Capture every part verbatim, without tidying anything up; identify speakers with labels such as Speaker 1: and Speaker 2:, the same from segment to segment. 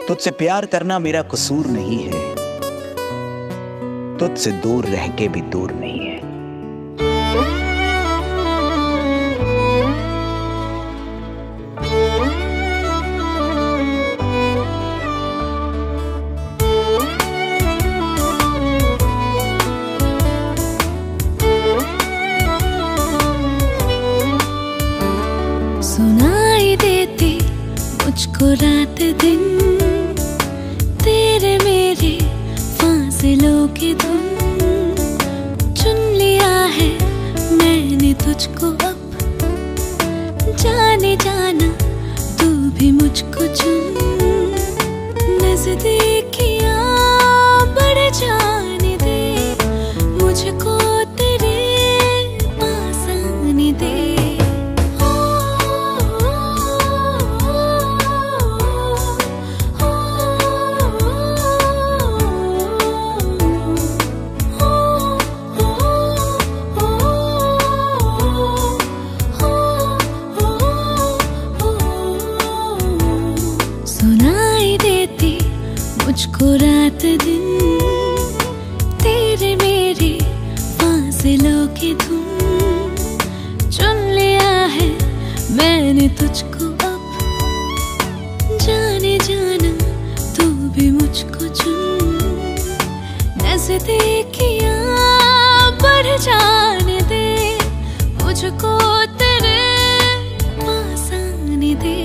Speaker 1: तुझसे प्यार करना मेरा कसूर नहीं है, तुझसे दूर रह के भी दूर नहीं है।
Speaker 2: सुनाई देती मुझको रात दिन तेरे मेरे फासलों की धुन। चुन लिया है मैंने तुझको अब, जाने जाना तू भी मुझको चुन। नजदीकियां बढ़ जाने दे, मुझको तेरे पास आने दे। सुनाई देती मुझको रात दिन तेरे मेरे फासलों की धुन। चुन लिया है मैंने तुझको अब, जाने जाना तू भी मुझको चुन। नजदीकियां बढ़ जाने दे, मुझको तेरे पास आने दे।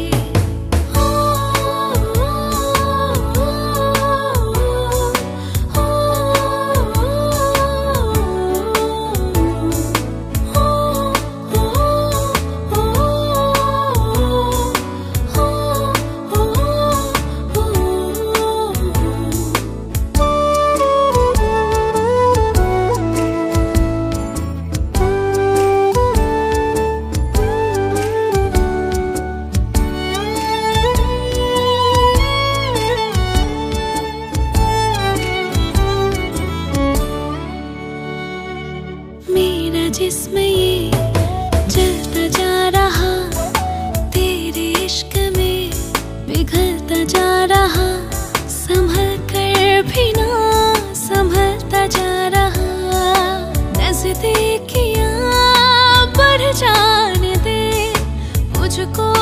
Speaker 2: जिस्म ये जलता जा रहा, तेरे इश्क में पिघलता जा रहा। संभल कर भी ना संभलता जा रहा। नजदीकियां बढ़ जाने दे, मुझको